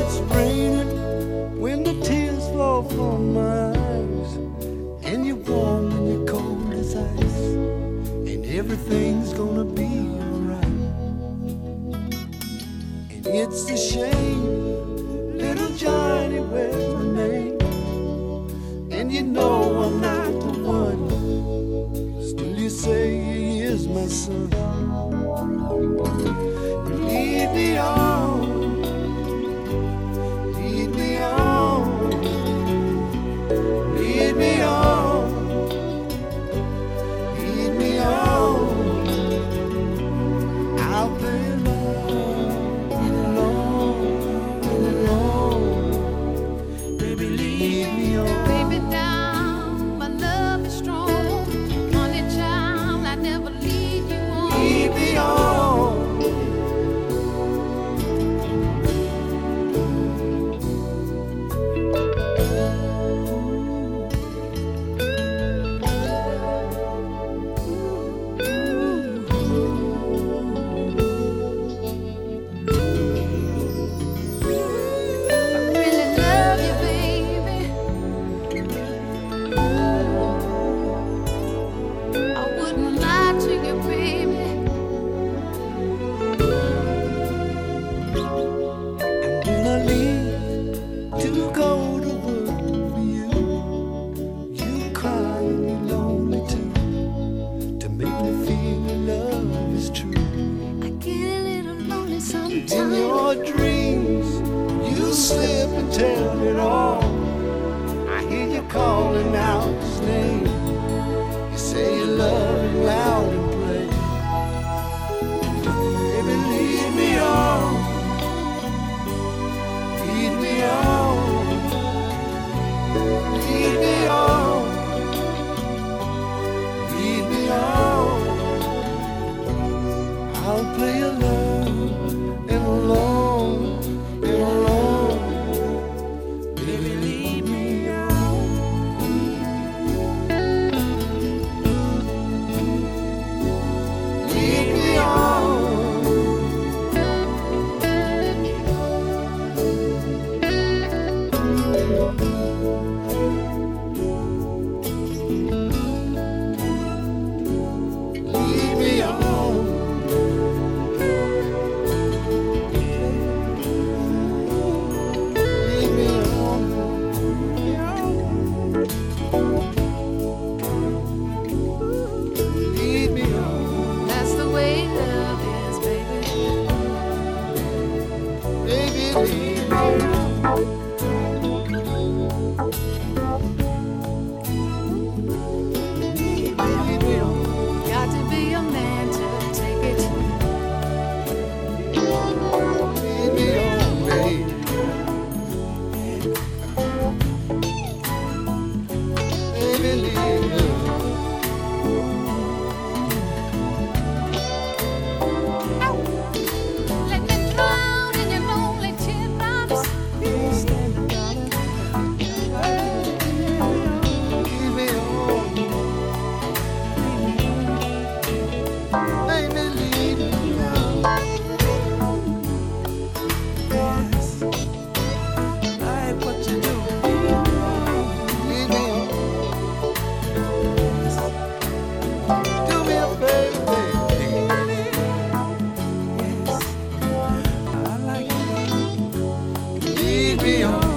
it's raining, when the tears fall from my eyes, and you're warm and you're cold as ice, and everything's gonna be alright. And it's a shame little Johnny wears my name, and you know I'm not the one. Still you say he is my son. Lead me on, lead me on, lead me on, lead me on. I'll play along, along, along. Baby, lead me on. Baby, down, my love is strong. Honey child, I never leave you on. Lead me on. In your dreams, you slip and tell it all. I hear you calling out his name. You say you love him loud and plain. Baby, lead me on, lead me on, lead me on, lead me on. I'll play along. Alone, alone, baby, lead me on. Lead me on. Lead me on. Lead me on.